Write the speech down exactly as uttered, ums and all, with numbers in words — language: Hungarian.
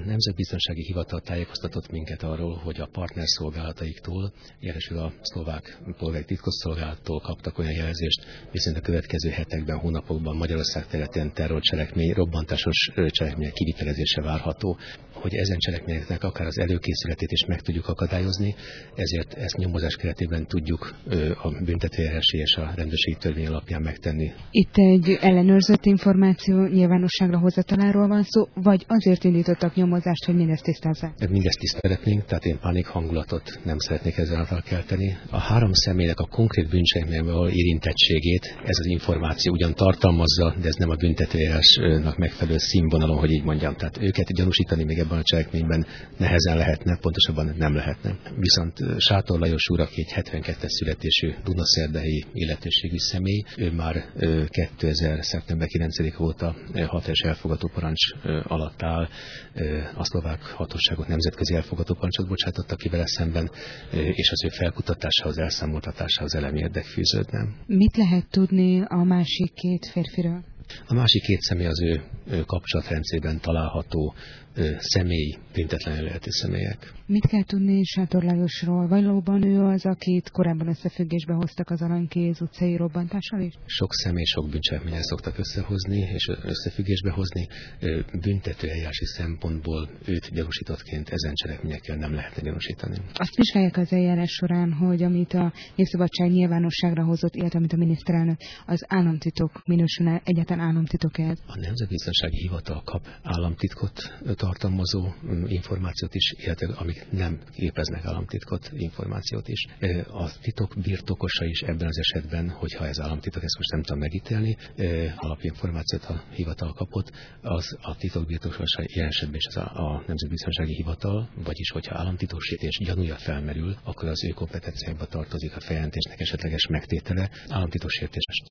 Nemzetbiztonsági Hivatal tájékoztatott minket arról, hogy a partnerszolgálataiktól, jelesül a szlovák polgári titkosszolgálattól kaptak olyan jelzést, viszont a következő hetekben, hónapokban Magyarország területén terrorcselekmény, robbantásos cselekmények kivitelezése várható, hogy ezen cselekményeknek akár az előkészületét is meg tudjuk akadályozni, ezért ezt nyomozás keretében tudjuk a büntetőeljárási és a rendőrségi törvény alapján megtenni. Itt egy ellenőrzött információ nyilvánosságra hozataláról van szó, vagy azért indítottak nyomozást, hogy mindezt tisztázzák? Mindezt tiszteletnénk, tehát én pánik hangulatot nem szeretnék ezáltal kelteni. A három személynek a konkrét bűncselekményben való érintettségét ez az információ ugyan tartalmazza, de ez nem a büntetőeljárásnak megfelelő színvonalon, hogy így mondjam. Tehát őket gyanúsítani még ebben a cselekményben nehezen lehetne, pontosabban nem lehetne. Viszont Sátor Lajos úr, aki egy hetvenkettes születésű dunaszerdahelyi illetőségű személy, ő már kétezer. szeptember kilencedike óta hatályos elfogató parancs alatt áll. A szlovák hatóságok nemzetközi elfogató parancsot bocsátottak ki vele szemben, és az ő felkutatásához, elszámoltatásához elemi érdek fűződne. Mit lehet tudni a másik két férfiről? A másik két személy az ő kapcsolatrendszerben található személy, büntetlenül élhető személyek. Mit kell tudni Sátor Lajosról? Valóban ő az, akit korábban összefüggésbe hoztak az Aranykéz utcai robbantással is? Sok személy, sok bűncselekménnyel szoktak összehozni és összefüggésbe hozni. Büntetőeljárási szempontból őt gyanúsítottként ezen cselekményekkel nem lehetne gyanúsítani. Azt vizsgálják az eljárás során, hogy amit a Népszabadság nyilvánosságra hozott, illetve amit a miniszterelnök, az államtitok minősülne, egyáltalán államtitok ez? A Nemzetbiztonsági Hivatal kap államtitkot tartalmazó információt is, illetve amik nem képeznek államtitkot információt is. A titok birtokosa is ebben az esetben, hogyha ez államtitok, ezt most nem tudom megítélni, alapinformációt a hivatal kapott, az a titok birtokosa ilyen esetben is az a, a Nemzetbiztonsági Hivatal, vagyis hogyha államtitoksértés gyanúja felmerül, akkor az ő kompetenciákba tartozik a feljelentésnek esetleges megtétele. Államtitoksértés